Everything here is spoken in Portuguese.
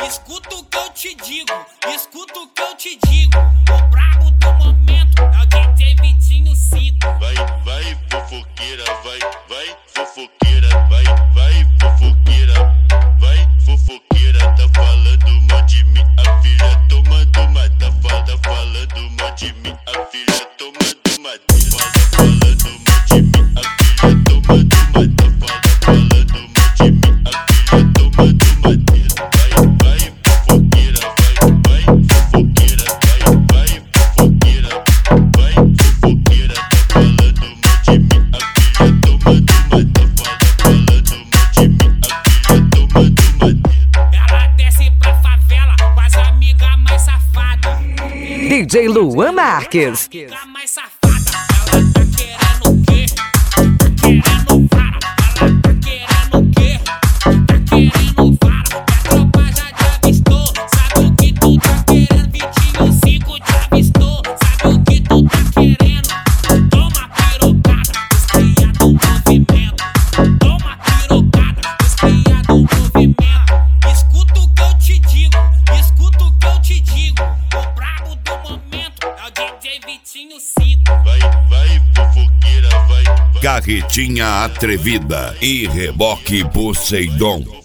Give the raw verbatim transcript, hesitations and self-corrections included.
Escuta o que eu te digo, escuta o que eu te digo. O brabo do momento é o D J Vitinho cinco. Vai, vai, fofoqueira, vai, vai, fofoqueira, vai, vai, fofoqueira, vai, fofoqueira. Tá falando mal de mim, a filha tomando uma. Tá, tá falando mal de mim, a filha tomando uma. Tá falando mal de mim, a filha tomando uma. Tá falando mal de mim, a filha tomando uma. Vai, vai, fofoqueira, vai, vai, fofoqueira, vai, vai, fofoqueira, vai, fofoqueira. Tá falando mal de mim, a filha tomando uma. Tá falando mal de mim, a filha tomando uma. Ela desce pra favela com as amigas mais safadas. D J Luan Marques. Amiga mais safada. Ela tá querendo o quê? Tá querendo vara. Ela tá querendo o quê? Tá querendo vara. A tropa já te avistou. Sabe o que tu tá querendo? Vitinho cinco te avistou. Sabe o que tu tá querendo? Toma pirocada, descria do movimento. Toma pirocada, descria do movimento. Escuta o que eu te digo, escuta o que eu te digo. O brabo do momento é o D J Vitinho cinco. Vai, vai, fofoqueira, vai, vai. Carretinha Atrevida e Reboque Poseidon.